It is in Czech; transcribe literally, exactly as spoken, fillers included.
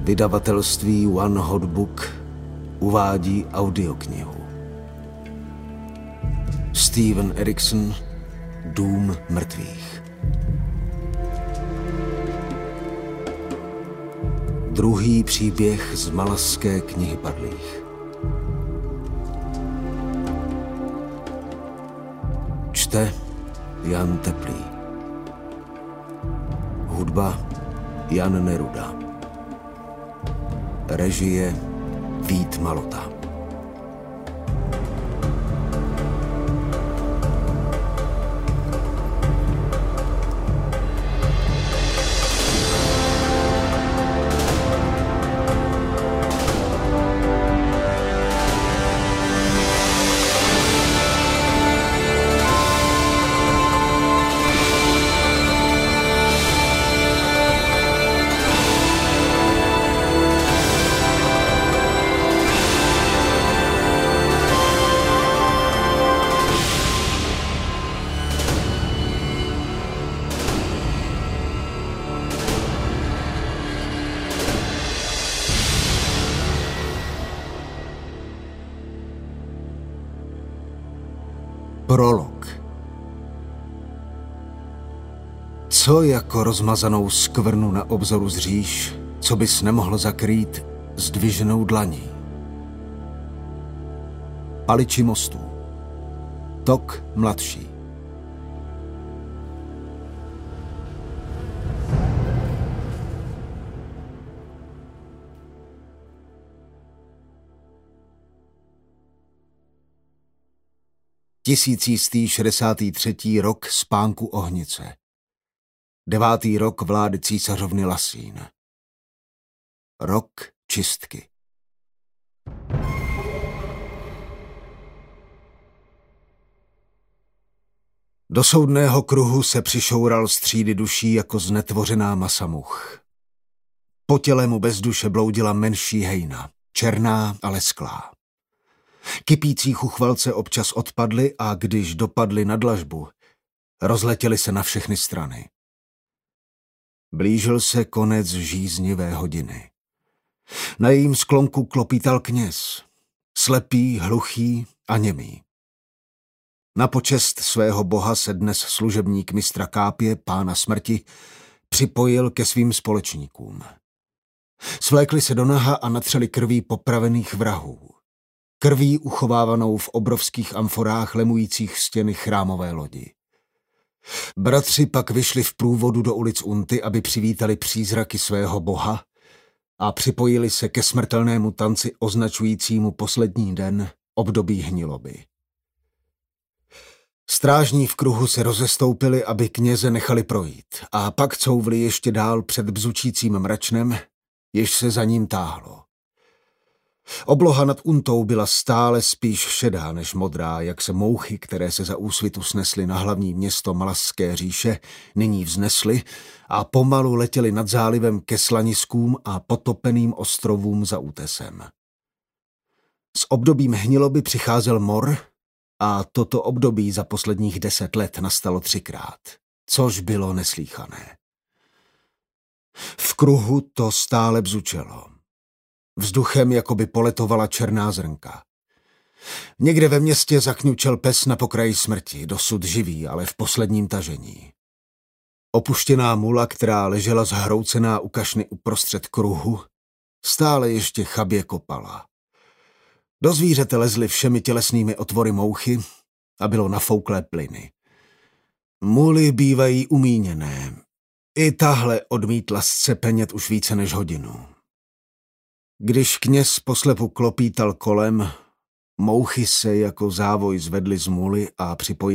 Vydavatelství One Hot Book uvádí audioknihu. Steven Erikson, Dům mrtvých. Druhý příběh z Malašské knihy padlých. Čte Jan Teplý. Hudba Jan Neruda. Režie Vít Malota. Prolog. Co jako rozmazanou skvrnu na obzoru zříš, co bys nemohl zakrýt zdviženou dlaní? Paliči mostů. Tok mladší. Tisícistý šedesátý třetí rok spánku Ohnice. Devátý rok vlády císařovny Lasín. Rok čistky. Do soudného kruhu se přišoural střídy duší jako znetvořená masa much. Po těle mu bez duše bloudila menší hejna, černá a lesklá. Kypící chuchvalce občas odpadly a když dopadly na dlažbu, rozletěly se na všechny strany. Blížil se konec žíznivé hodiny. Na jejím sklonku klopítal kněz, slepý, hluchý a němý. Na počest svého boha se dnes služebník mistra Kápě, pána smrti, připojil ke svým společníkům. Svlékli se do naha a natřeli krví popravených vrahů. Krví uchovávanou v obrovských amforách lemujících stěny chrámové lodi. Bratři pak vyšli v průvodu do ulic Unty, aby přivítali přízraky svého boha a připojili se ke smrtelnému tanci označujícímu poslední den období hniloby. Strážní v kruhu se rozestoupili, aby kněze nechali projít, a pak couvli ještě dál před bzučícím mračnem, jež se za ním táhlo. Obloha nad Untou byla stále spíš šedá než modrá, jak se mouchy, které se za úsvitu snesly na hlavní město Malašské říše, nyní vznesly a pomalu letěly nad zálivem ke slaniskům a potopeným ostrovům za útesem. S obdobím hniloby přicházel mor a toto období za posledních deset let nastalo třikrát, což bylo neslýchané. V kruhu to stále bzučelo. Vzduchem jakoby poletovala černá zrnka. Někde ve městě zakňučel pes na pokraji smrti, dosud živý, ale v posledním tažení. Opuštěná mula, která ležela zhroucená u kašny uprostřed kruhu, stále ještě chabě kopala. Do zvířete lezly všemi tělesnými otvory mouchy a bylo nafouklé plyny. Muly bývají umíněné. I tahle odmítla zcepenět už více než hodinu. Když kněz poslepu klopítal kolem, mouchy se jako závoj zvedly z muly a připojily